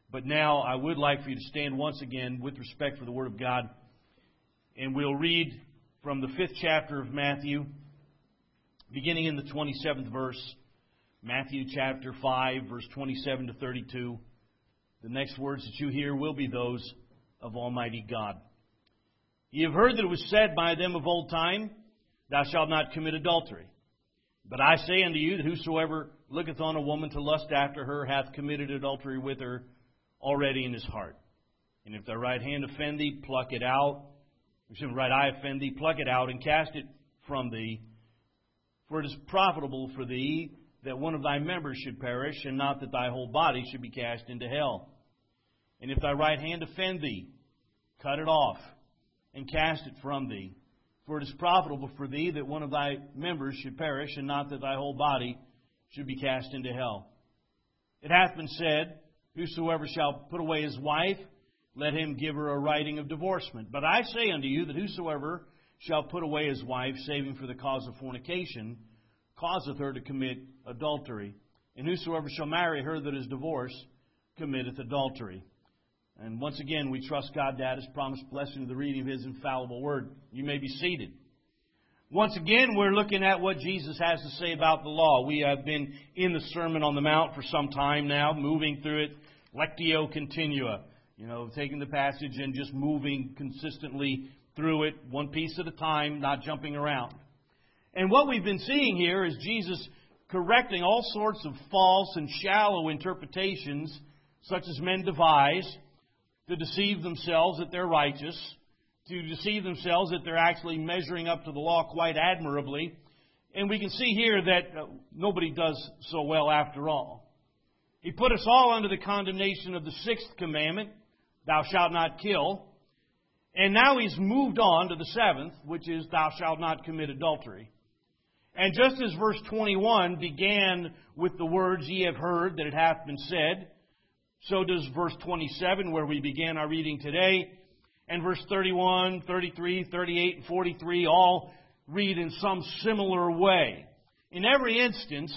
But now I would like for you to stand once again with respect for the Word of God. And we'll read from the 5th chapter of Matthew, beginning in the 27th verse. Matthew chapter 5, verse 27 to 32. The next words that you hear will be those of Almighty God. Ye have heard that it was said by them of old time, Thou shalt not commit adultery. But I say unto you that whosoever looketh on a woman to lust after her hath committed adultery with her already in his heart. And if thy right hand offend thee, pluck it out. If thy right eye offend thee, pluck it out and cast it from thee. For it is profitable for thee that one of thy members should perish, and not that thy whole body should be cast into hell. And if thy right hand offend thee, cut it off and cast it from thee. For it is profitable for thee that one of thy members should perish, and not that thy whole body should be cast into hell. It hath been said, Whosoever shall put away his wife, let him give her a writing of divorcement. But I say unto you that whosoever shall put away his wife, saving for the cause of fornication, causeth her to commit adultery. And whosoever shall marry her that is divorced, committeth adultery. And once again, we trust God to add His promised blessing to the reading of His infallible Word. You may be seated. Once again, we're looking at what Jesus has to say about the law. We have been in the Sermon on the Mount for some time now, moving through it, lectio continua. Taking the passage and just moving consistently through it, one piece at a time, not jumping around. And what we've been seeing here is Jesus correcting all sorts of false and shallow interpretations, such as men devise, to deceive themselves that they're righteous, to deceive themselves that they're actually measuring up to the law quite admirably. And we can see here that nobody does so well after all. He put us all under the condemnation of the 6th commandment, Thou shalt not kill. And now He's moved on to the 7th, which is, Thou shalt not commit adultery. And just as verse 21 began with the words, Ye have heard that it hath been said, so does verse 27, where we began our reading today, and verse 31, 33, 38, and 43 all read in some similar way. In every instance,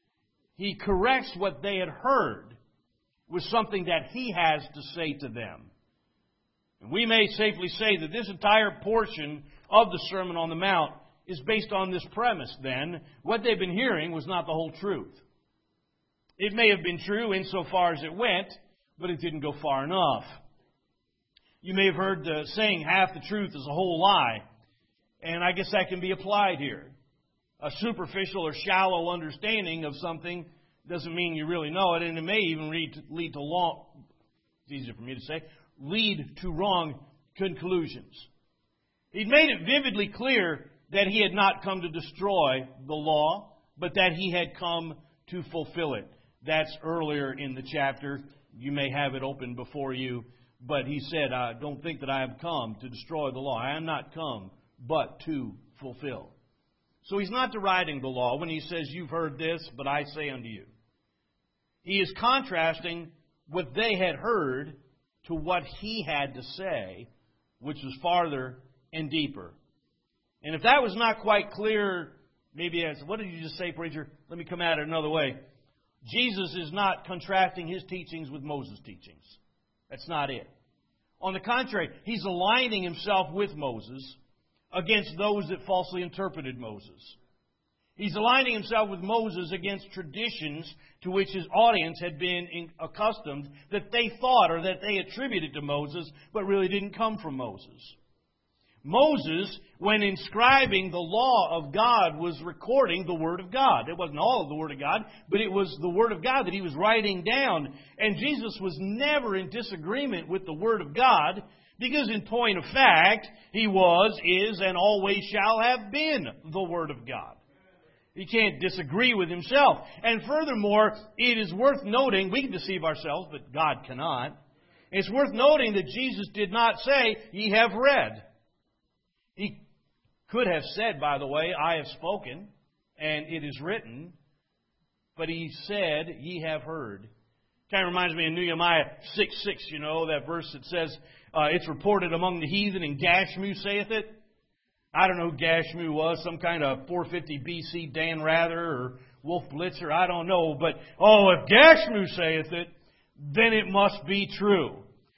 He corrects what they had heard with something that He has to say to them. And we may safely say that this entire portion of the Sermon on the Mount is based on this premise, then. What they've been hearing was not the whole truth. It may have been true insofar as it went, but it didn't go far enough. You may have heard the saying, half the truth is a whole lie. And I guess that can be applied here. A superficial or shallow understanding of something doesn't mean you really know it, and it may even lead to long, it's easier for me to say, lead to wrong conclusions. He'd made it vividly clear that He had not come to destroy the law, but that He had come to fulfill it. That's earlier in the chapter. You may have it open before you. But He said, don't think that I have come to destroy the law. I am not come, but to fulfill. So He's not deriding the law when He says, You've heard this, but I say unto you. He is contrasting what they had heard to what He had to say, which was farther and deeper. And if that was not quite clear, maybe as, what did you just say, preacher? Let me come at it another way. Jesus is not contrasting His teachings with Moses' teachings. That's not it. On the contrary, He's aligning Himself with Moses against those that falsely interpreted Moses. He's aligning Himself with Moses against traditions to which His audience had been accustomed that they thought or that they attributed to Moses, but really didn't come from Moses. Moses, when inscribing the law of God, was recording the Word of God. It wasn't all of the Word of God, but it was the Word of God that he was writing down. And Jesus was never in disagreement with the Word of God, because in point of fact, He was, is, and always shall have been the Word of God. He can't disagree with Himself. And furthermore, it is worth noting, we can deceive ourselves, but God cannot. It's worth noting that Jesus did not say, Ye have read. He could have said, by the way, I have spoken, and it is written, but He said, Ye have heard. Kind of reminds me of Nehemiah 6:6, that verse that says, it's reported among the heathen, and Gashmu saith it. I don't know who Gashmu was, some kind of 450 BC Dan Rather or Wolf Blitzer, I don't know. But, if Gashmu saith it, then it must be true.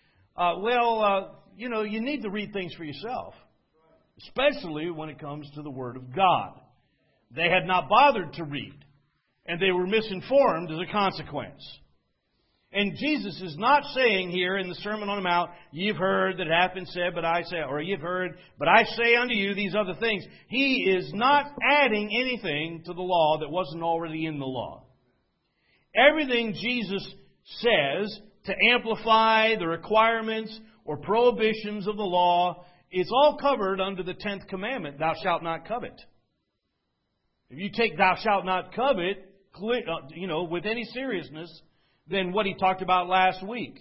You need to read things for yourself, especially when it comes to the Word of God. They had not bothered to read, and they were misinformed as a consequence. And Jesus is not saying here in the Sermon on the Mount, you've heard that it hath been said, but I say, or you've heard, but I say unto you these other things. He is not adding anything to the law that wasn't already in the law. Everything Jesus says to amplify the requirements or prohibitions of the law, it's all covered under the 10th commandment, thou shalt not covet. If you take thou shalt not covet, with any seriousness, then what he talked about last week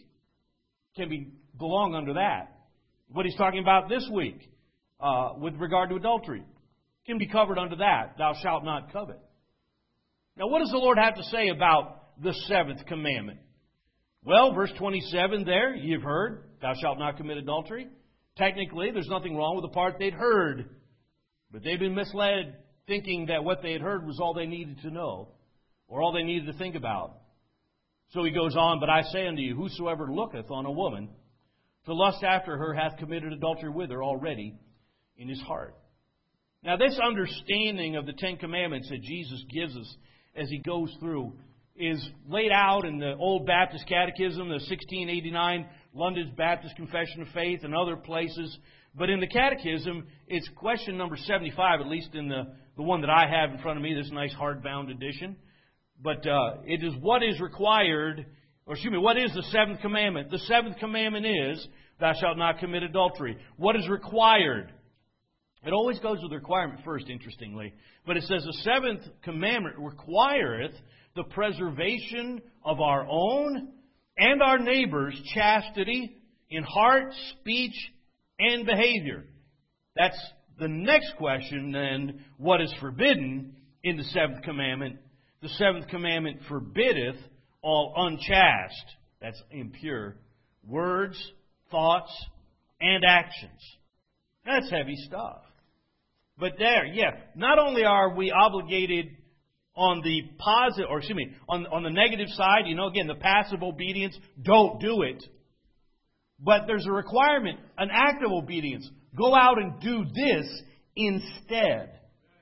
belong under that. What he's talking about this week with regard to adultery can be covered under that, thou shalt not covet. Now, what does the Lord have to say about the 7th commandment? Well, verse 27 there, you've heard, thou shalt not commit adultery. Technically, there's nothing wrong with the part they'd heard, but they've been misled thinking that what they had heard was all they needed to know or all they needed to think about. So he goes on, but I say unto you, whosoever looketh on a woman to lust after her hath committed adultery with her already in his heart. Now, this understanding of the 10 Commandments that Jesus gives us as he goes through is laid out in the Old Baptist Catechism, the 1689 London Baptist Confession of Faith, and other places. But in the Catechism, it's question number 75, at least in the one that I have in front of me, this nice hardbound edition. But it is what is required, what is the 7th commandment? The 7th commandment is, thou shalt not commit adultery. What is required? It always goes with the requirement first, interestingly. But it says the 7th commandment requireth the preservation of our own and our neighbor's chastity in heart, speech, and behavior. That's the next question, then. What is forbidden in the 7th commandment? The 7th commandment forbiddeth all unchaste, that's impure, words, thoughts, and actions. That's heavy stuff. But not only are we obligated on the on the negative side, again, the passive obedience, don't do it. But there's a requirement, an act of obedience. Go out and do this instead.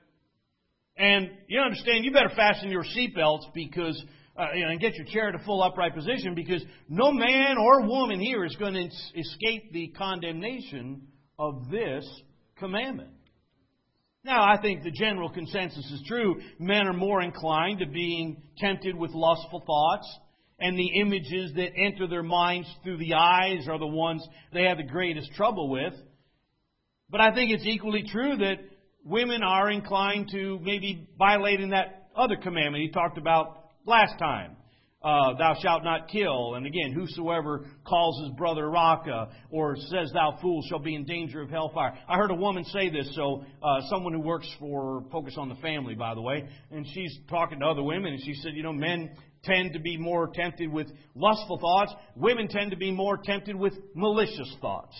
And you understand, you better fasten your seatbelts because, and get your chair to full upright position, because no man or woman here is going to escape the condemnation of this commandment. Now, I think the general consensus is true. Men are more inclined to being tempted with lustful thoughts, and the images that enter their minds through the eyes are the ones they have the greatest trouble with. But I think it's equally true that women are inclined to maybe violating that other commandment he talked about last time. Thou shalt not kill. And again, whosoever calls his brother Raka or says thou fool shall be in danger of hellfire. I heard a woman say this, someone who works for Focus on the Family, by the way, and she's talking to other women, and she said, men tend to be more tempted with lustful thoughts. Women tend to be more tempted with malicious thoughts.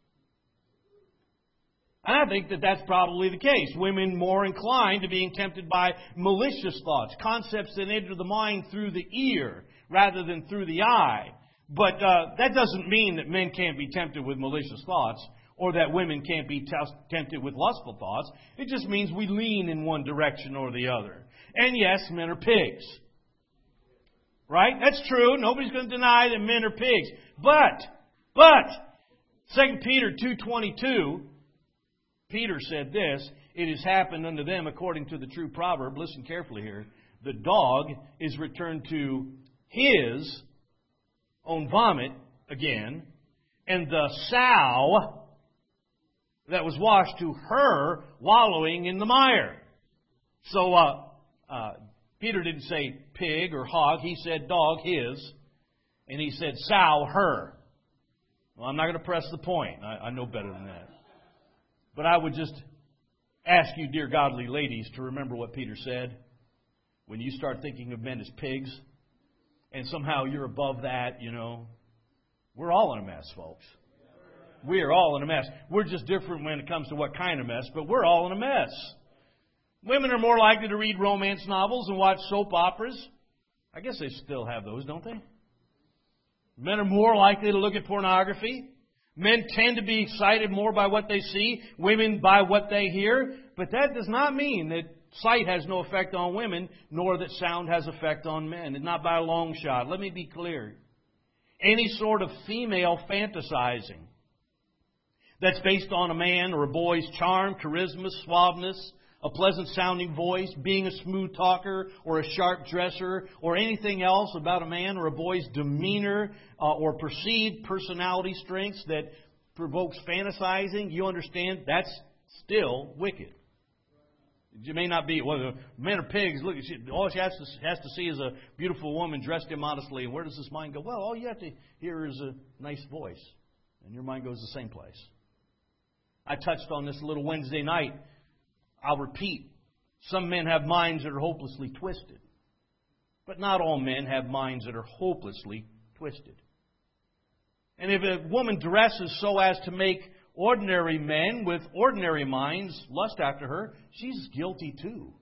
And I think that that's probably the case. Women more inclined to being tempted by malicious thoughts, concepts that enter the mind through the ear rather than through the eye. But that doesn't mean that men can't be tempted with malicious thoughts or that women can't be tempted with lustful thoughts. It just means we lean in one direction or the other. And yes, men are pigs. Right? That's true. Nobody's going to deny that men are pigs. But 2 Peter 2:22, Peter said this, it has happened unto them according to the true proverb. Listen carefully here. The dog is returned to his own vomit again, and the sow that was washed to her wallowing in the mire. So Peter didn't say pig or hog. He said dog, his. And he said sow, her. Well, I'm not going to press the point. I know better than that. But I would just ask you, dear godly ladies, to remember what Peter said. When you start thinking of men as pigs, and somehow you're above that, we're all in a mess, folks. We are all in a mess. We're just different when it comes to what kind of mess, but we're all in a mess. Women are more likely to read romance novels and watch soap operas. I guess they still have those, don't they? Men are more likely to look at pornography. Men tend to be excited more by what they see, women by what they hear. But that does not mean that sight has no effect on women, nor that sound has effect on men. And not by a long shot. Let me be clear. Any sort of female fantasizing that's based on a man or a boy's charm, charisma, suaveness, a pleasant-sounding voice, being a smooth talker or a sharp dresser, or anything else about a man or a boy's demeanor or perceived personality strengths that provokes fantasizing, you understand that's still wicked. You may not be, well, men are pigs. Look, all she has to see is a beautiful woman dressed immodestly. And where does this mind go? Well, all you have to hear is a nice voice. And your mind goes the same place. I touched on this a little Wednesday night. I'll repeat. Some men have minds that are hopelessly twisted. But not all men have minds that are hopelessly twisted. And if a woman dresses so as to make ordinary men with ordinary minds lust after her, she's guilty too.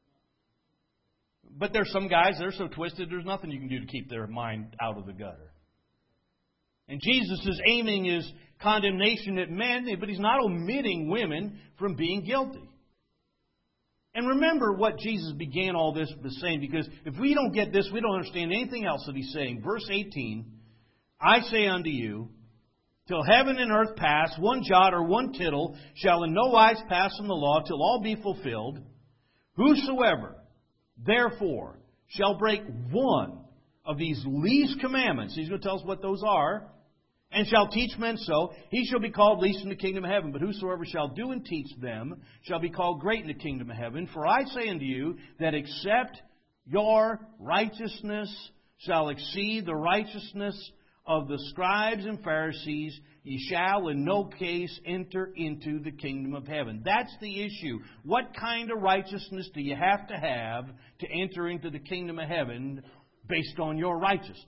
But there's some guys that are so twisted, there's nothing you can do to keep their mind out of the gutter. And Jesus is aiming his condemnation at men, but he's not omitting women from being guilty. And remember what Jesus began all this by saying, because if we don't get this, we don't understand anything else that he's saying. Verse 18, I say unto you, till heaven and earth pass, one jot or one tittle shall in no wise pass from the law till all be fulfilled. Whosoever, therefore, shall break one of these least commandments, he's going to tell us what those are, and shall teach men so, he shall be called least in the kingdom of heaven. But whosoever shall do and teach them shall be called great in the kingdom of heaven. For I say unto you that except your righteousness shall exceed the righteousness of the scribes and Pharisees, ye shall in no case enter into the kingdom of heaven. That's the issue. What kind of righteousness do you have to enter into the kingdom of heaven based on your righteousness?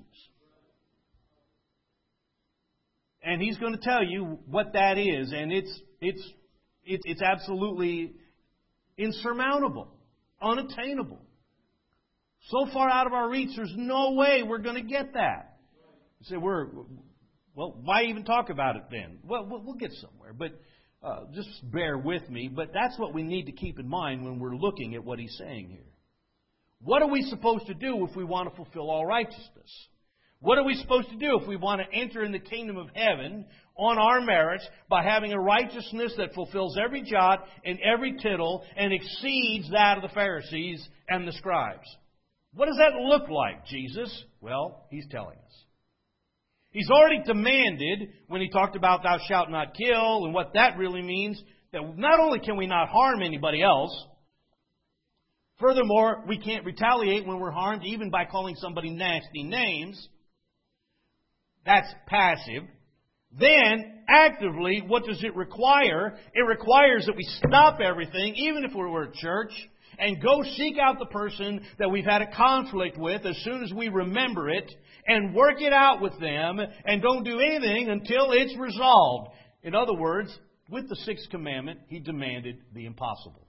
And he's going to tell you what that is, and it's absolutely insurmountable, unattainable. So far out of our reach, there's no way we're going to get that. You say, well, why even talk about it then? Well, we'll get somewhere, but just bear with me. But that's what we need to keep in mind when we're looking at what he's saying here. What are we supposed to do if we want to fulfill all righteousness? What are we supposed to do if we want to enter in the kingdom of heaven on our merits by having a righteousness that fulfills every jot and every tittle and exceeds that of the Pharisees and the scribes? What does that look like, Jesus? Well, he's telling us. He's already demanded, when he talked about thou shalt not kill and what that really means, that not only can we not harm anybody else, furthermore, we can't retaliate when we're harmed even by calling somebody nasty names. That's passive. Then, actively, what does it require? It requires that we stop everything, even if we're at church, and go seek out the person that we've had a conflict with as soon as we remember it, and work it out with them, and don't do anything until it's resolved. In other words, with the sixth commandment, he demanded the impossible.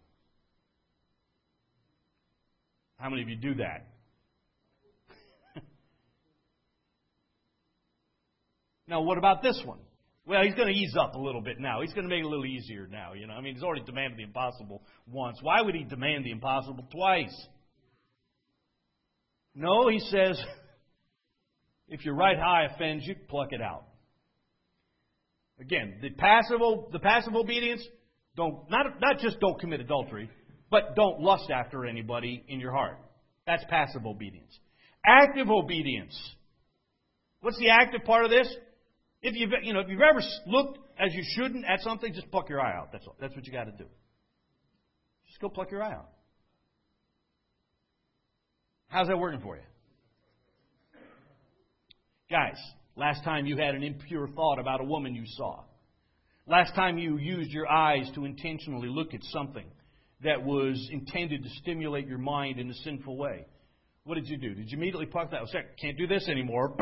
How many of you do that? Now, what about this one? Well, he's going to ease up a little bit now. He's going to make it a little easier now. I mean, he's already demanded the impossible once. Why would he demand the impossible twice? No, he says, if your right eye offends you, pluck it out. Again, the passive obedience, not just don't commit adultery, but don't lust after anybody in your heart. That's passive obedience. Active obedience. What's the active part of this? If you've ever looked as you shouldn't at something, just pluck your eye out. That's all. That's what you got to do. Just go pluck your eye out. How's that working for you? Guys, last time you had an impure thought about a woman you saw. Last time you used your eyes to intentionally look at something that was intended to stimulate your mind in a sinful way. What did you do? Did you immediately pluck that? Can't do this anymore.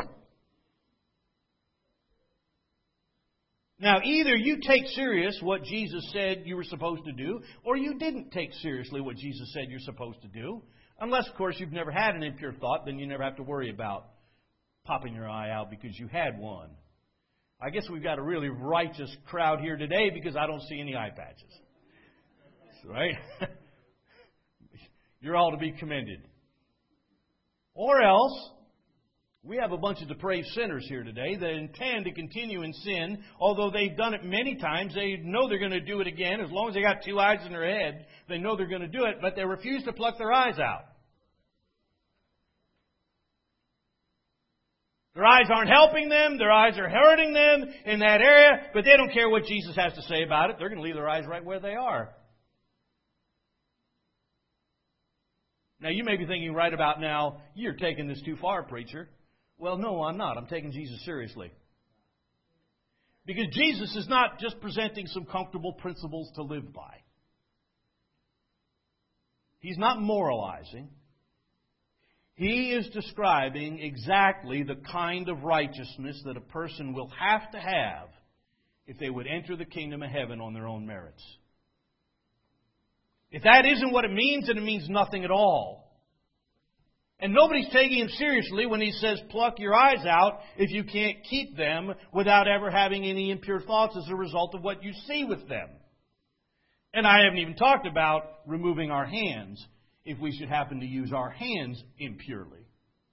Now, either you take serious what Jesus said you were supposed to do, or you didn't take seriously what Jesus said you're supposed to do. Unless, of course, you've never had an impure thought, then you never have to worry about popping your eye out because you had one. I guess we've got a really righteous crowd here today because I don't see any eye patches. Right? You're all to be commended. Or else, we have a bunch of depraved sinners here today that intend to continue in sin, although they've done it many times. They know they're going to do it again. As long as they got two eyes in their head, they know they're going to do it, but they refuse to pluck their eyes out. Their eyes aren't helping them. Their eyes are hurting them in that area, but they don't care what Jesus has to say about it. They're going to leave their eyes right where they are. Now, you may be thinking right about now, you're taking this too far, preacher. Well, no, I'm not. I'm taking Jesus seriously. Because Jesus is not just presenting some comfortable principles to live by. He's not moralizing. He is describing exactly the kind of righteousness that a person will have to have if they would enter the kingdom of heaven on their own merits. If that isn't what it means, then it means nothing at all. And nobody's taking him seriously when he says, pluck your eyes out if you can't keep them without ever having any impure thoughts as a result of what you see with them. And I haven't even talked about removing our hands if we should happen to use our hands impurely.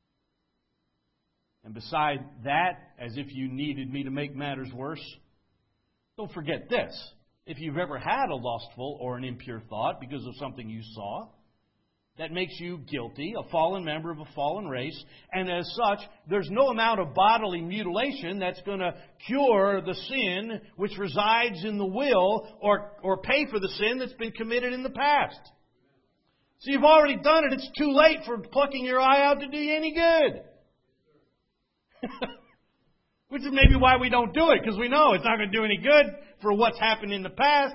And beside that, as if you needed me to make matters worse, don't forget this. If you've ever had a lustful or an impure thought because of something you saw, that makes you guilty, a fallen member of a fallen race, and as such, there's no amount of bodily mutilation that's going to cure the sin which resides in the will or pay for the sin that's been committed in the past. So you've already done it. It's too late for plucking your eye out to do you any good. Which is maybe why we don't do it, because we know it's not going to do any good for what's happened in the past.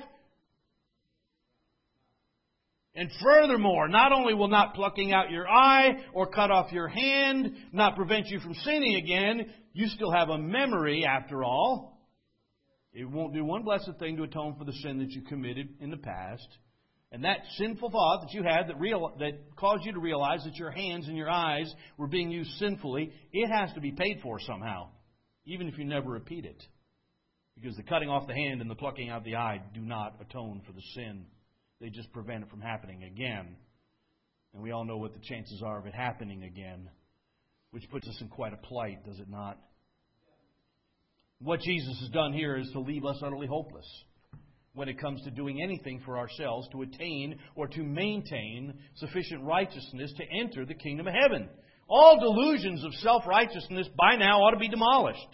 And furthermore, not only will not plucking out your eye or cut off your hand not prevent you from sinning again, you still have a memory after all. It won't do one blessed thing to atone for the sin that you committed in the past. And that sinful thought that you had that caused you to realize that your hands and your eyes were being used sinfully, it has to be paid for somehow, even if you never repeat it. Because the cutting off the hand and the plucking out the eye do not atone for the sin. They just prevent it from happening again. And we all know what the chances are of it happening again, which puts us in quite a plight, does it not? What Jesus has done here is to leave us utterly hopeless when it comes to doing anything for ourselves to attain or to maintain sufficient righteousness to enter the kingdom of heaven. All delusions of self-righteousness by now ought to be demolished.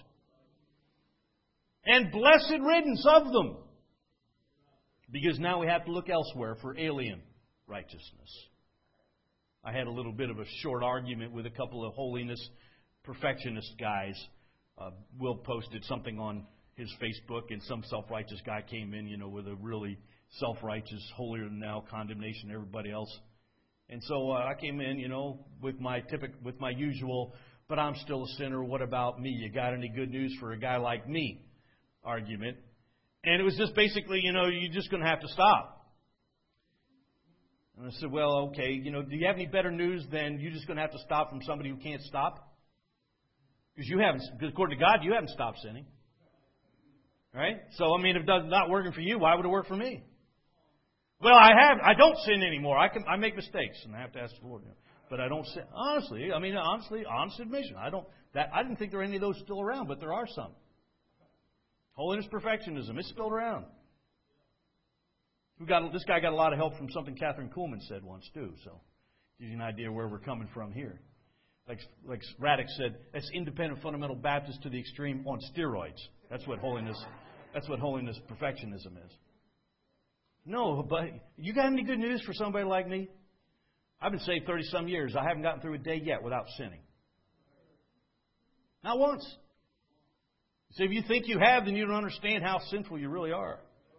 And blessed riddance of them. Because now we have to look elsewhere for alien righteousness. I had a little bit of a short argument with a couple of holiness perfectionist guys. Will posted something on his Facebook, and some self-righteous guy came in, with a really self-righteous, holier than thou condemnation of everybody else. And so I came in, with my usual, but I'm still a sinner, what about me? You got any good news for a guy like me? Argument. And it was just basically, you're just going to have to stop. And I said, well, okay, do you have any better news than you're just going to have to stop from somebody who can't stop? Because according to God, you haven't stopped sinning. Right? So, if it's not working for you, why would it work for me? Well, I don't sin anymore. I make mistakes, and I have to ask the Lord. But I don't sin. Honestly, honest admission. I didn't think there were any of those still around, but there are some. Holiness perfectionism. It's still around. This guy got a lot of help from something Catherine Kuhlman said once, too. So, gives you an idea where we're coming from here. Like Raddick said, that's independent fundamental Baptist to the extreme on steroids. That's what holiness perfectionism is. No, but you got any good news for somebody like me? I've been saved 30-some years. I haven't gotten through a day yet without sinning. Not once. So if you think you have, then you don't understand how sinful you really are.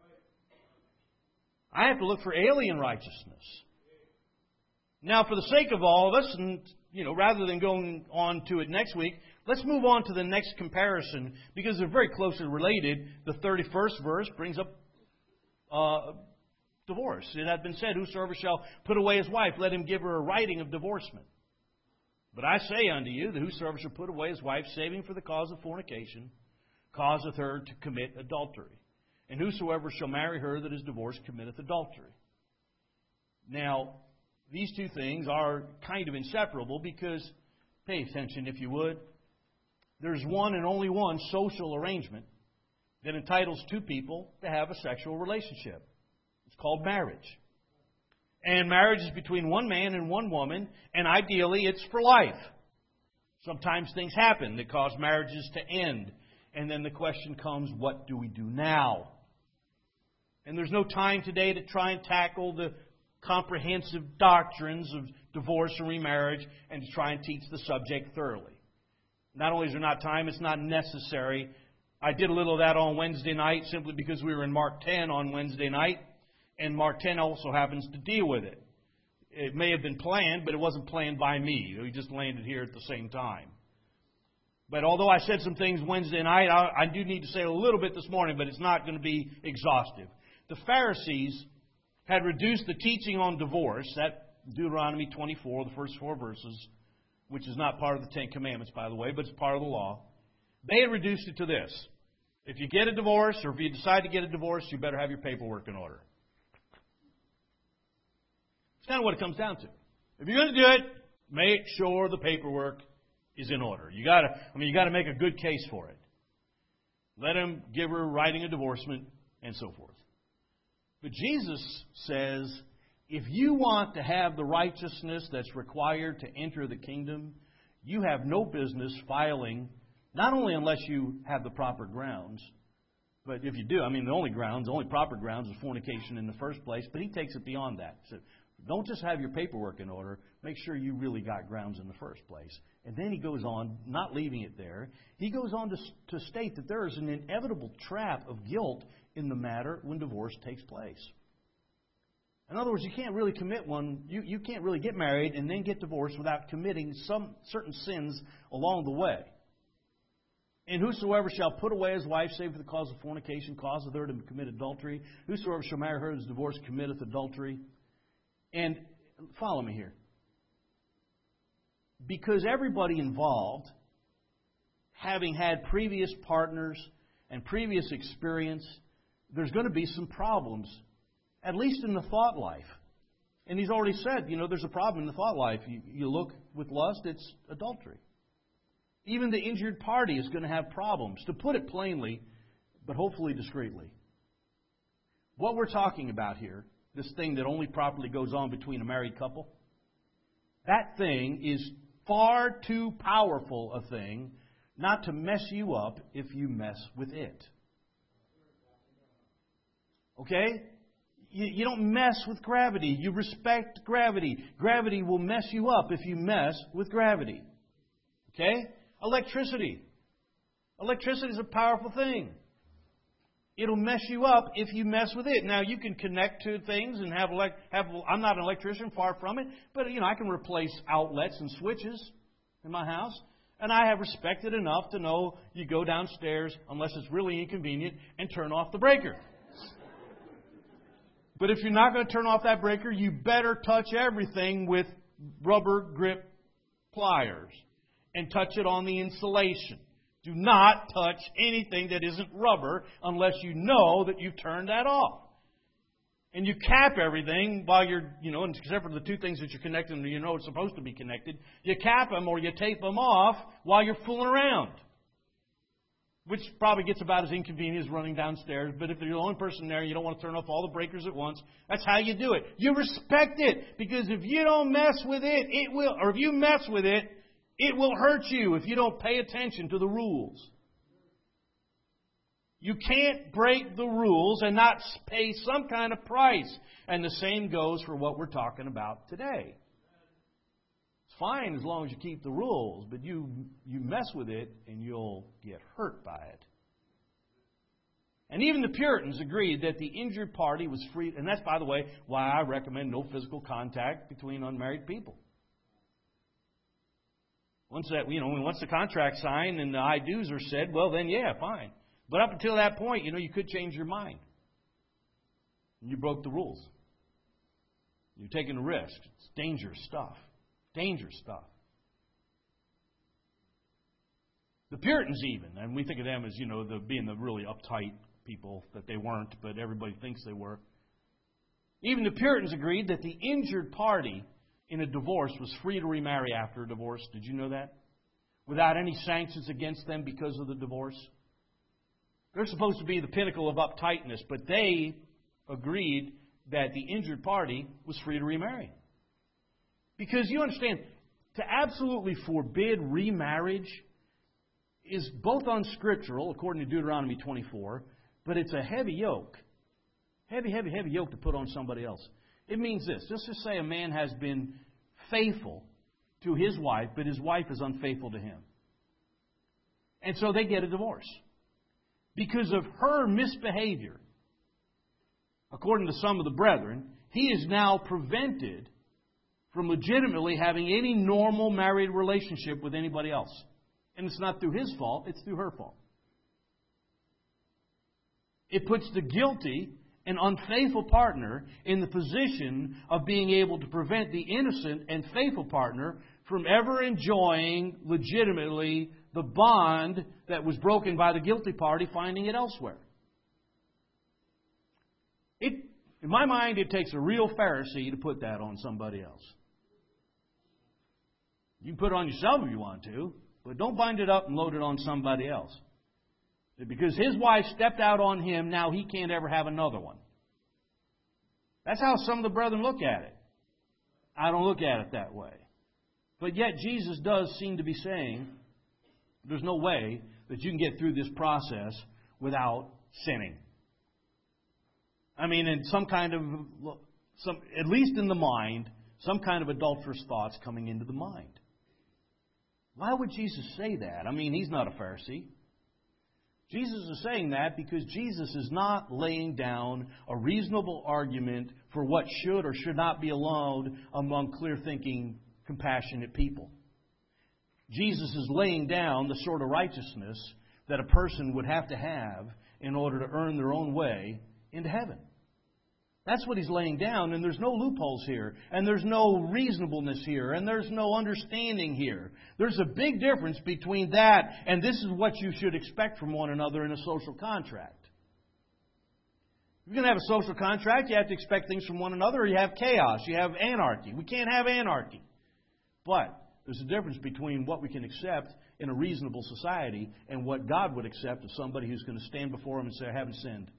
I have to look for alien righteousness. Now, for the sake of all of us, and rather than going on to it next week, let's move on to the next comparison because they're very closely related. The 31st verse brings up divorce. It had been said, whosoever shall put away his wife, let him give her a writing of divorcement. But I say unto you that whosoever shall put away his wife, saving for the cause of fornication, causeth her to commit adultery. And whosoever shall marry her that is divorced committeth adultery. Now, these two things are kind of inseparable because, pay attention if you would, there's one and only one social arrangement that entitles two people to have a sexual relationship. It's called marriage. And marriage is between one man and one woman, and ideally it's for life. Sometimes things happen that cause marriages to end. And then the question comes, what do we do now? And there's no time today to try and tackle the comprehensive doctrines of divorce and remarriage and to try and teach the subject thoroughly. Not only is there not time, it's not necessary. I did a little of that on Wednesday night simply because we were in Mark 10 on Wednesday night. And Mark 10 also happens to deal with it. It may have been planned, but it wasn't planned by me. We just landed here at the same time. But although I said some things Wednesday night, I do need to say a little bit this morning, but it's not going to be exhaustive. The Pharisees had reduced the teaching on divorce, that Deuteronomy 24, the first 4 verses, which is not part of the Ten Commandments, by the way, but it's part of the law. They had reduced it to this. If you get a divorce, or if you decide to get a divorce, you better have your paperwork in order. It's kind of what it comes down to. If you're going to do it, make sure the paperwork is in order. You got to make a good case for it. Let him give her writing a divorcement and so forth. But Jesus says, if you want to have the righteousness that's required to enter the kingdom, you have no business filing, not only unless you have the proper grounds, but if you do, the only proper grounds is fornication in the first place, but he takes it beyond that. So don't just have your paperwork in order. Make sure you really got grounds in the first place. And then he goes on, not leaving it there, he goes on to state that there is an inevitable trap of guilt in the matter when divorce takes place. In other words, you can't really commit one. You can't really get married and then get divorced without committing some certain sins along the way. And whosoever shall put away his wife, save for the cause of fornication, causeth her to commit adultery. Whosoever shall marry her that is divorced committeth adultery. And follow me here. Because everybody involved, having had previous partners and previous experience, there's going to be some problems, at least in the thought life. And he's already said, there's a problem in the thought life. You look with lust, it's adultery. Even the injured party is going to have problems, to put it plainly, but hopefully discreetly. What we're talking about here, this thing that only properly goes on between a married couple, that thing is far too powerful a thing not to mess you up if you mess with it. Okay? You don't mess with gravity. You respect gravity. Gravity will mess you up if you mess with gravity. Okay? Electricity. Electricity is a powerful thing. It'll mess you up if you mess with it. Now, you can connect to things and have I'm not an electrician, far from it, but, I can replace outlets and switches in my house. And I have respected enough to know you go downstairs, unless it's really inconvenient, and turn off the breaker. But if you're not going to turn off that breaker, you better touch everything with rubber grip pliers and touch it on the insulation. Do not touch anything that isn't rubber unless you know that you've turned that off. And you cap everything while you're, except for the two things that you're connecting, it's supposed to be connected. You cap them or you tape them off while you're fooling around. Which probably gets about as inconvenient as running downstairs. But if you're the only person there, you don't want to turn off all the breakers at once. That's how you do it. You respect it. Because if you don't mess with it, it will. Or if you mess with it, it will hurt you if you don't pay attention to the rules. You can't break the rules and not pay some kind of price. And the same goes for what we're talking about today. It's fine as long as you keep the rules, but you mess with it and you'll get hurt by it. And even the Puritans agreed that the injured party was free. And that's, by the way, why I recommend no physical contact between unmarried people. Once the contract's signed and the I-do's are said, well, then, yeah, fine. But up until that point, you could change your mind. And you broke the rules. You're taking a risk. It's dangerous stuff. Dangerous stuff. The Puritans even, and we think of them as, being the really uptight people that they weren't, but everybody thinks they were. Even the Puritans agreed that the injured party in a divorce was free to remarry after a divorce. Did you know that? Without any sanctions against them because of the divorce. They're supposed to be the pinnacle of uptightness, but they agreed that the injured party was free to remarry. Because you understand, to absolutely forbid remarriage is both unscriptural, according to Deuteronomy 24, but it's a heavy yoke. Heavy yoke to put on somebody else. It means this. Let's just say a man has been faithful to his wife, but his wife is unfaithful to him. And so they get a divorce. Because of her misbehavior, according to some of the brethren, he is now prevented from legitimately having any normal married relationship with anybody else. And it's not through his fault, it's through her fault. It puts the guilty and unfaithful partner in the position of being able to prevent the innocent and faithful partner from ever enjoying legitimately the bond that was broken by the guilty party finding it elsewhere. In my mind, it takes a real Pharisee to put that on somebody else. You can put it on yourself if you want to, but don't bind it up and load it on somebody else. Because his wife stepped out on him, now he can't ever have another one. That's how some of the brethren look at it. I don't look at it that way. But yet Jesus does seem to be saying there's no way that you can get through this process without sinning. I mean, in at least in the mind, some kind of adulterous thoughts coming into the mind. Why would Jesus say that? I mean, He's not a Pharisee. Jesus is saying that because Jesus is not laying down a reasonable argument for what should or should not be allowed among clear-thinking, compassionate people. Jesus is laying down the sort of righteousness that a person would have to have in order to earn their own way into heaven. That's what He's laying down, and there's no loopholes here, and there's no reasonableness here, and there's no understanding here. There's a big difference between that and this is what you should expect from one another in a social contract. If you're going to have a social contract, you have to expect things from one another, or you have chaos, you have anarchy. We can't have anarchy. But there's a difference between what we can accept in a reasonable society and what God would accept of somebody who's going to stand before Him and say, I haven't sinned.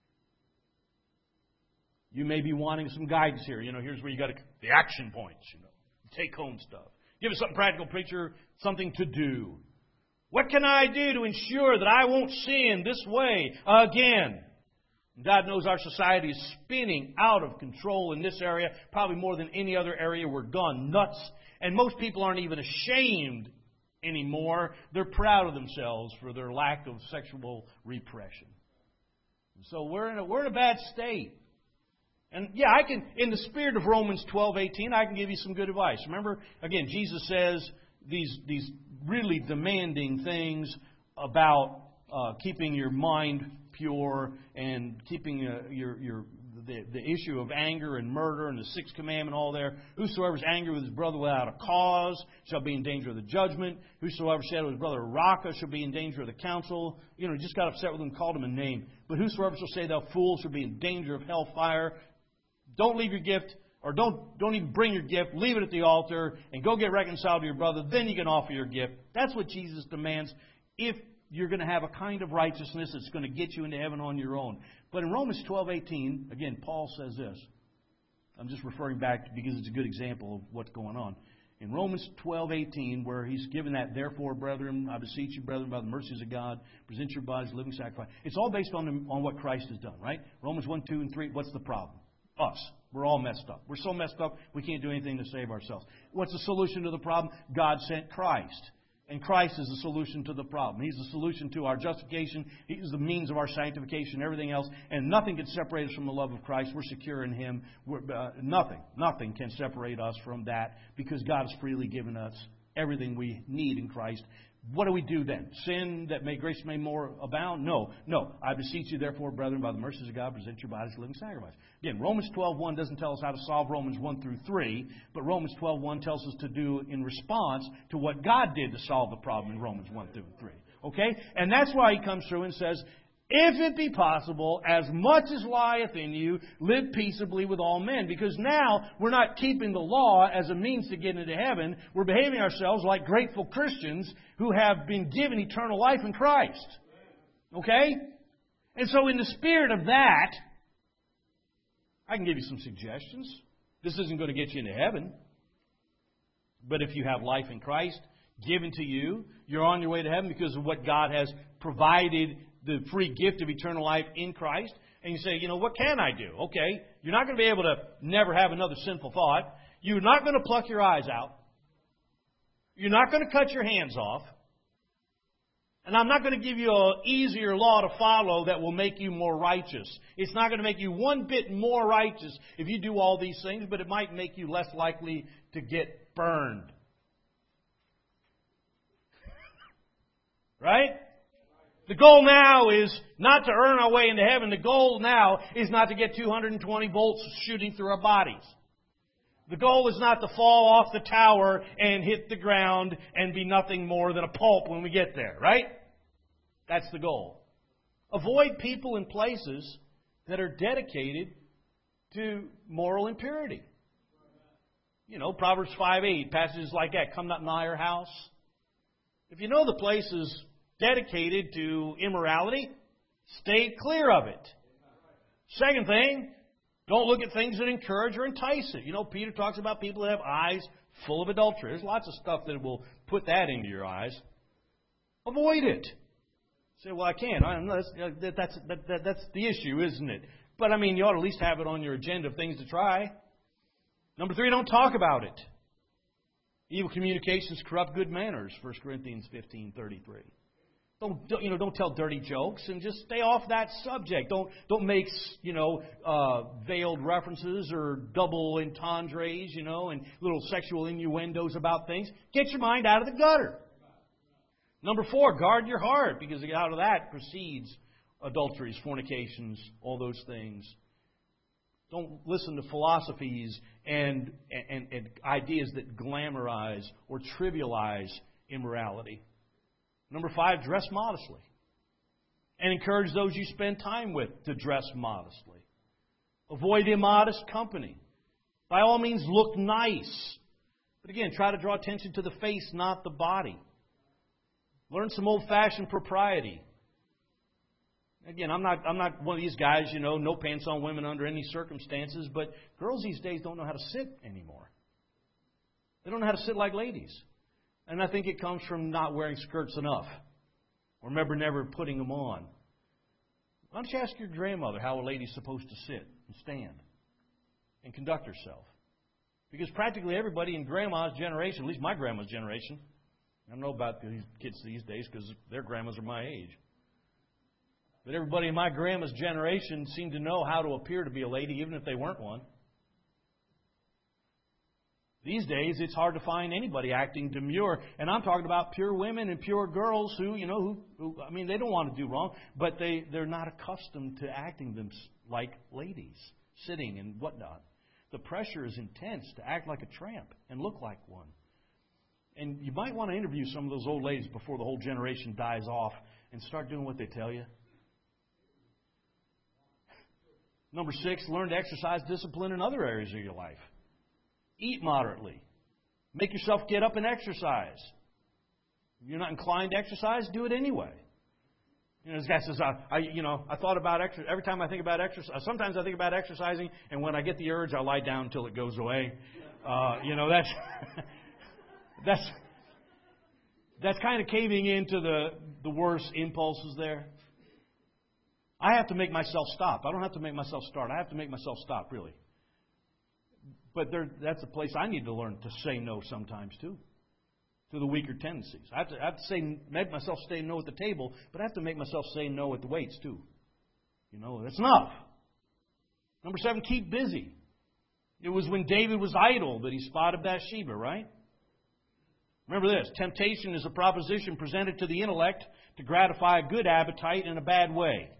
You may be wanting some guidance here. Here's where you got the action points, take home stuff. Give us something practical, preacher, something to do. What can I do to ensure that I won't sin this way again? God knows our society is spinning out of control in this area, probably more than any other area. We're gone nuts. And most people aren't even ashamed anymore. They're proud of themselves for their lack of sexual repression. So we're in a bad state. And yeah, in the spirit of Romans 12:18, I can give you some good advice. Remember, again, Jesus says these really demanding things about keeping your mind pure and keeping the issue of anger and murder and the sixth commandment all there. Whosoever is angry with his brother without a cause shall be in danger of the judgment. Whosoever said to his brother Raka shall be in danger of the council. He just got upset with him and called him a name. But whosoever shall say thou fool shall be in danger of hellfire. Don't leave your gift, or don't even bring your gift. Leave it at the altar and go get reconciled to your brother. Then you can offer your gift. That's what Jesus demands if you're going to have a kind of righteousness that's going to get you into heaven on your own. But in Romans 12:18, again, Paul says this. I'm just referring back because it's a good example of what's going on. In Romans 12:18, where he's given that, therefore, brethren, I beseech you, brethren, by the mercies of God, present your bodies a living sacrifice. It's all based on what Christ has done, right? Romans 1, 2, and 3, what's the problem? Us. We're all messed up. We're so messed up, we can't do anything to save ourselves. What's the solution to the problem? God sent Christ. And Christ is the solution to the problem. He's the solution to our justification. He's the means of our sanctification, everything else. And nothing can separate us from the love of Christ. We're secure in Him. Nothing can separate us from that because God has freely given us everything we need in Christ What do we do then? Sin that may grace may more abound? No. I beseech you, therefore, brethren, by the mercies of God, present your bodies a living sacrifice. Again, Romans 12:1 doesn't tell us how to solve Romans 1 through 3, but Romans 12:1 tells us to do in response to what God did to solve the problem in Romans 1 through 3. Okay? And that's why he comes through and says, if it be possible, as much as lieth in you, live peaceably with all men. Because now we're not keeping the law as a means to get into heaven. We're behaving ourselves like grateful Christians who have been given eternal life in Christ. Okay? And so in the spirit of that, I can give you some suggestions. This isn't going to get you into heaven. But if you have life in Christ given to you, you're on your way to heaven because of what God has provided, the free gift of eternal life in Christ. And you say, what can I do? Okay, you're not going to be able to never have another sinful thought. You're not going to pluck your eyes out. You're not going to cut your hands off. And I'm not going to give you an easier law to follow that will make you more righteous. It's not going to make you one bit more righteous if you do all these things, but it might make you less likely to get burned. Right? The goal now is not to earn our way into heaven. The goal now is not to get 220 volts shooting through our bodies. The goal is not to fall off the tower and hit the ground and be nothing more than a pulp when we get there, right? That's the goal. Avoid people and places that are dedicated to moral impurity. Proverbs 5:8, passages like that, come not nigh our house. If you know the place is dedicated to immorality, stay clear of it. Second thing, don't look at things that encourage or entice it. Peter talks about people that have eyes full of adultery. There's lots of stuff that will put that into your eyes. Avoid it. Say, well, I can't. That's the issue, isn't it? But, you ought to at least have it on your agenda of things to try. Number 3, don't talk about it. Evil communications corrupt good manners, 1 Corinthians 15:33. Don't tell dirty jokes and just stay off that subject. Don't make veiled references or double entendres, and little sexual innuendos about things. Get your mind out of the gutter. Number 4, guard your heart, because out of that proceeds adulteries, fornications, all those things. Don't listen to philosophies and ideas that glamorize or trivialize immorality. Number 5, dress modestly. And encourage those you spend time with to dress modestly. Avoid immodest company. By all means, look nice. But again, try to draw attention to the face, not the body. Learn some old-fashioned propriety. Again, I'm not one of these guys, no pants on women under any circumstances, but girls these days don't know how to sit anymore. They don't know how to sit like ladies. And I think it comes from not wearing skirts enough. Or remember never putting them on. Why don't you ask your grandmother how a lady's supposed to sit and stand and conduct herself? Because practically everybody in Grandma's generation, at least my grandma's generation, I don't know about these kids these days because their grandmas are my age. But everybody in my grandma's generation seemed to know how to appear to be a lady, even if they weren't one. These days, it's hard to find anybody acting demure. And I'm talking about pure women and pure girls who they don't want to do wrong, but they're not accustomed to acting them like ladies, sitting and whatnot. The pressure is intense to act like a tramp and look like one. And you might want to interview some of those old ladies before the whole generation dies off and start doing what they tell you. Number 6, learn to exercise discipline in other areas of your life. Eat moderately. Make yourself get up and exercise. If you're not inclined to exercise, do it anyway. This guy says, I thought about exercise. Every time I think about exercise, sometimes I think about exercising, and when I get the urge, I lie down until it goes away. That's kind of caving into the worst impulses there. I have to make myself stop. I don't have to make myself start. I have to make myself stop, really. But that's a place I need to learn to say no sometimes, too, to the weaker tendencies. I have to make myself say no at the table, but I have to make myself say no at the weights, too. That's enough. Number 7, keep busy. It was when David was idle that he spotted Bathsheba, right? Remember this, temptation is a proposition presented to the intellect to gratify a good appetite in a bad way.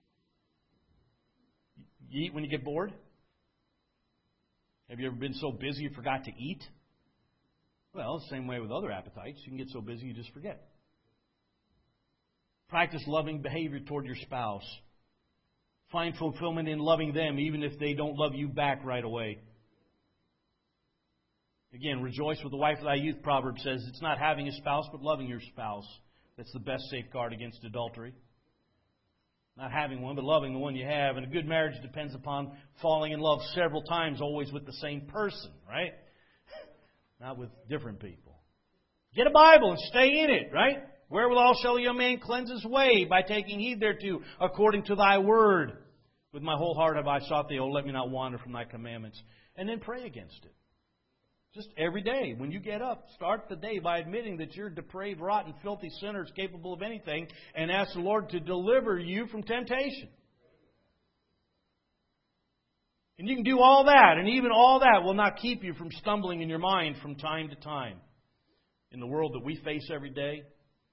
You eat when you get bored? Have you ever been so busy you forgot to eat? Well, the same way with other appetites. You can get so busy you just forget. Practice loving behavior toward your spouse. Find fulfillment in loving them even if they don't love you back right away. Again, rejoice with the wife of thy youth, Proverb says. It's not having a spouse, but loving your spouse. That's the best safeguard against adultery. Not having one, but loving the one you have. And a good marriage depends upon falling in love several times, always with the same person, right? Not with different people. Get a Bible and stay in it, right? Wherewithal shall a young man cleanse his way? By taking heed thereto, according to thy word. With my whole heart have I sought thee, O let me not wander from thy commandments. And then pray against it. Just every day, when you get up, start the day by admitting that you're depraved, rotten, filthy sinners capable of anything, and ask the Lord to deliver you from temptation. And you can do all that, and even all that will not keep you from stumbling in your mind from time to time. In the world that we face every day,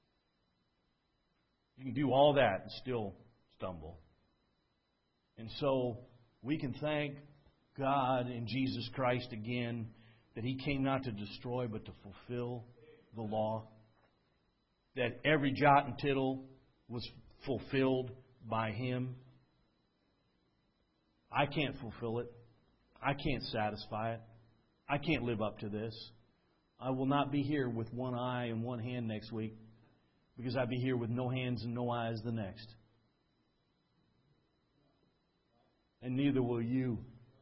you can do all that and still stumble. And so we can thank God in Jesus Christ again that He came not to destroy but to fulfill the law. That every jot and tittle was fulfilled by Him. I can't fulfill it. I can't satisfy it. I can't live up to this. I will not be here with one eye and one hand next week because I'll be here with no hands and no eyes the next. And neither will you.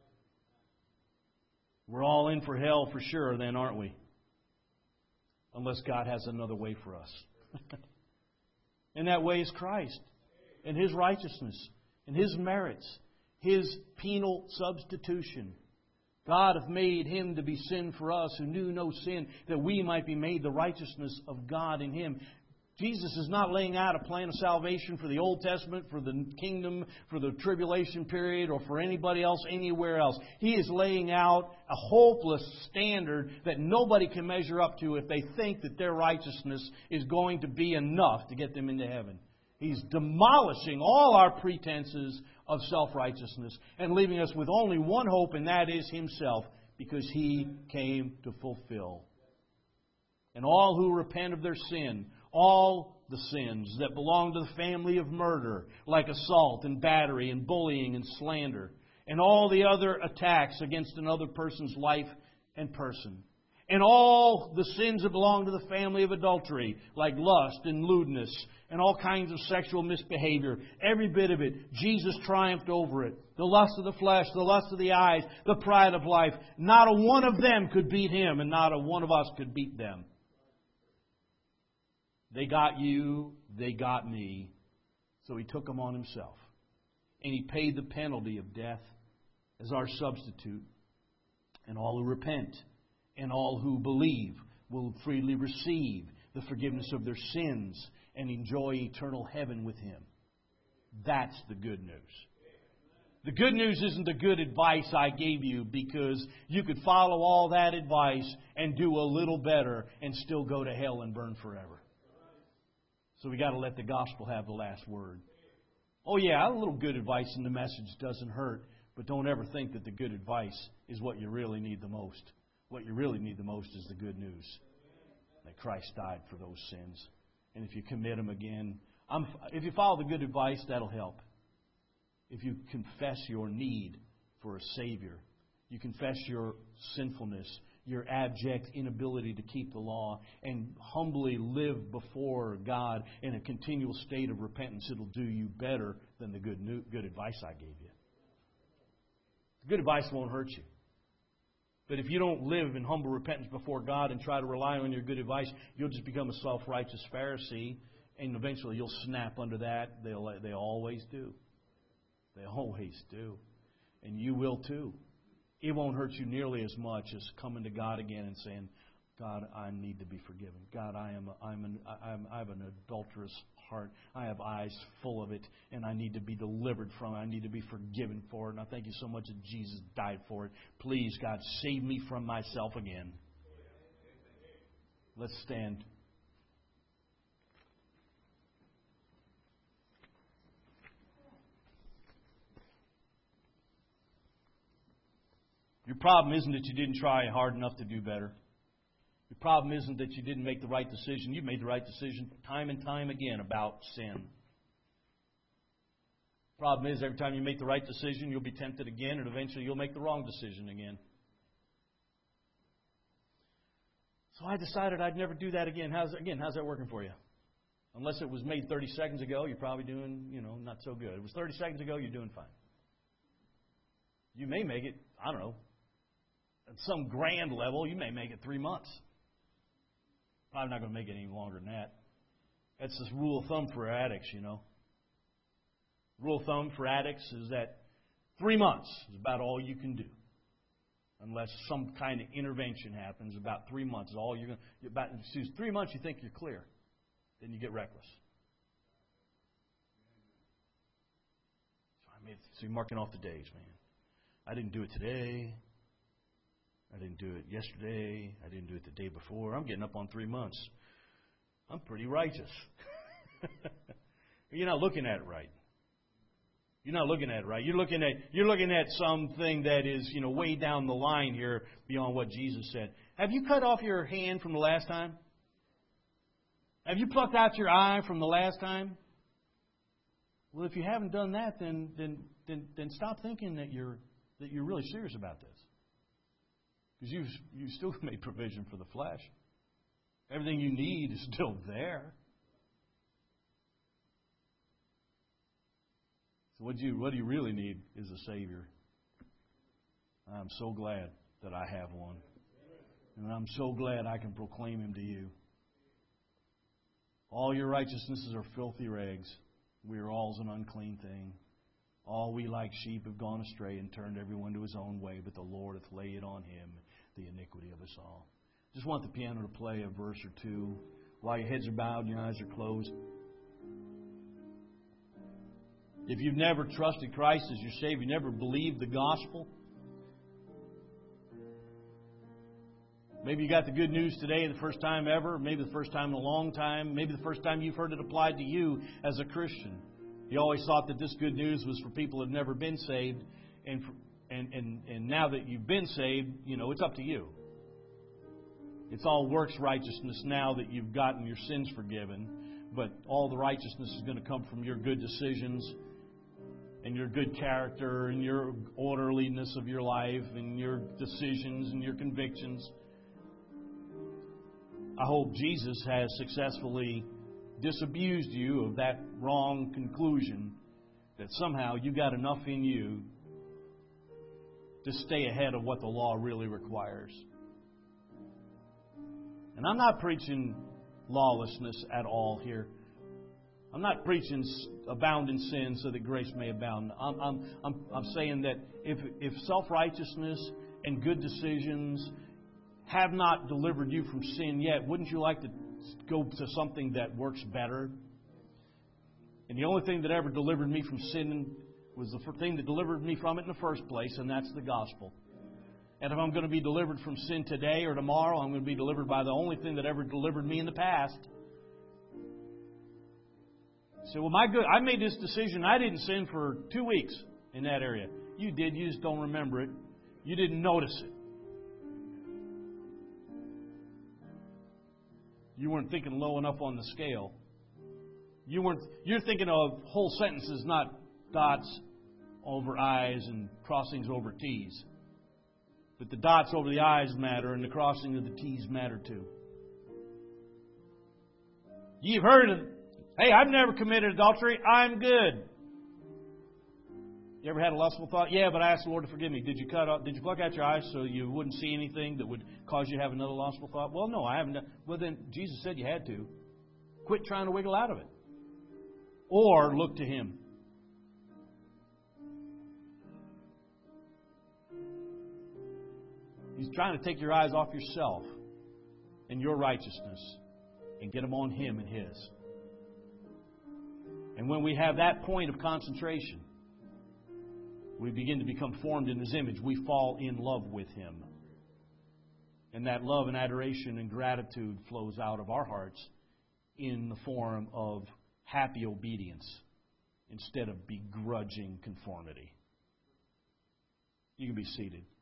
We're all in for hell for sure then, aren't we? Unless God has another way for us. And that way is Christ. And His righteousness. And His merits. His penal substitution. God hath made Him to be sin for us who knew no sin, that we might be made the righteousness of God in Him. Jesus is not laying out a plan of salvation for the Old Testament, for the kingdom, for the tribulation period, or for anybody else, anywhere else. He is laying out a hopeless standard that nobody can measure up to if they think that their righteousness is going to be enough to get them into heaven. He's demolishing all our pretenses of self-righteousness and leaving us with only one hope, and that is Himself, because He came to fulfill. And all who repent of their sin, all the sins that belong to the family of murder, like assault and battery and bullying and slander, and all the other attacks against another person's life and person, and all the sins that belong to the family of adultery, like lust and lewdness, and all kinds of sexual misbehavior, every bit of it, Jesus triumphed over it. The lust of the flesh, the lust of the eyes, the pride of life. Not a one of them could beat Him, and not a one of us could beat them. They got you, they got me. So He took them on Himself. And He paid the penalty of death as our substitute. And all who repent and all who believe will freely receive the forgiveness of their sins and enjoy eternal heaven with Him. That's the good news. The good news isn't the good advice I gave you, because you could follow all that advice and do a little better and still go to hell and burn forever. So we got to let the gospel have the last word. Oh yeah, a little good advice in the message doesn't hurt, but don't ever think that the good advice is what you really need the most. What you really need the most is the good news. That Christ died for those sins. And if you commit them again, if you follow the good advice, that'll help. If you confess your need for a Savior, you confess your sinfulness, your abject inability to keep the law, and humbly live before God in a continual state of repentance, it'll do you better than the good advice I gave you. The good advice won't hurt you. But if you don't live in humble repentance before God and try to rely on your good advice, you'll just become a self-righteous Pharisee, and eventually you'll snap under that. They always do. They always do. And you will too. It won't hurt you nearly as much as coming to God again and saying, God, I need to be forgiven. God, I have an adulterous heart. I have eyes full of it, and I need to be delivered from it. I need to be forgiven for it. And I thank you so much that Jesus died for it. Please, God, save me from myself again. Let's stand. Your problem isn't that you didn't try hard enough to do better. Your problem isn't that you didn't make the right decision. You made the right decision time and time again about sin. The problem is every time you make the right decision, you'll be tempted again, and eventually you'll make the wrong decision again. So I decided I'd never do that again. How's that working for you? Unless it was made 30 seconds ago, you're probably doing, not so good. It was 30 seconds ago, you're doing fine. You may make it, I don't know, at some grand level, you may make it 3 months. Probably not going to make it any longer than that. That's this rule of thumb for addicts, Rule of thumb for addicts is that 3 months is about all you can do. Unless some kind of intervention happens, about 3 months is all you're going to... About 3 months you think you're clear. Then you get reckless. So you're marking off the days, man. I didn't do it today. I didn't do it yesterday. I didn't do it the day before. I'm getting up on 3 months. I'm pretty righteous. You're not looking at it right. You're not looking at it right. You're looking at something that is, way down the line here beyond what Jesus said. Have you cut off your hand from the last time? Have you plucked out your eye from the last time? Well, if you haven't done that, then stop thinking that you're really serious about this. Because you've still made provision for the flesh. Everything you need is still there. So what do you really need is a Savior. I'm so glad that I have one. And I'm so glad I can proclaim Him to you. All your righteousnesses are filthy rags. We are all an unclean thing. All we like sheep have gone astray and turned everyone to his own way, but the Lord hath laid on him the iniquity of us all. Just want the piano to play a verse or two while your heads are bowed and your eyes are closed. If you've never trusted Christ as your Savior, never believed the gospel, maybe you got the good news today the first time ever, maybe the first time in a long time, maybe the first time you've heard it applied to you as a Christian. You always thought that this good news was for people who have never been saved, and now that you've been saved, it's up to you. It's all works righteousness now that you've gotten your sins forgiven, but all the righteousness is going to come from your good decisions and your good character and your orderliness of your life and your decisions and your convictions. I hope Jesus has successfully disabused you of that wrong conclusion that somehow you got enough in you to stay ahead of what the law really requires. And I'm not preaching lawlessness at all here. I'm not preaching abound in sin so that grace may abound. I'm saying that if self-righteousness and good decisions have not delivered you from sin yet, wouldn't you like to go to something that works better? And the only thing that ever delivered me from sin was the thing that delivered me from it in the first place, and that's the gospel. And if I'm going to be delivered from sin today or tomorrow, I'm going to be delivered by the only thing that ever delivered me in the past. So, I made this decision. I didn't sin for 2 weeks in that area. You did. You just don't remember it. You didn't notice it. You weren't thinking low enough on the scale. You're thinking of whole sentences, not dots over I's and crossings over T's. But the dots over the I's matter and the crossing of the T's matter too. You've heard of, hey, I've never committed adultery. I'm good. You ever had a lustful thought? Yeah, but I asked the Lord to forgive me. Did you pluck out your eyes so you wouldn't see anything that would cause you to have another lustful thought? Well, no, I haven't. Well, then Jesus said you had to. Quit trying to wiggle out of it. Or look to Him. He's trying to take your eyes off yourself and your righteousness and get them on Him and His. And when we have that point of concentration, we begin to become formed in His image. We fall in love with Him. And that love and adoration and gratitude flows out of our hearts in the form of happy obedience instead of begrudging conformity. You can be seated.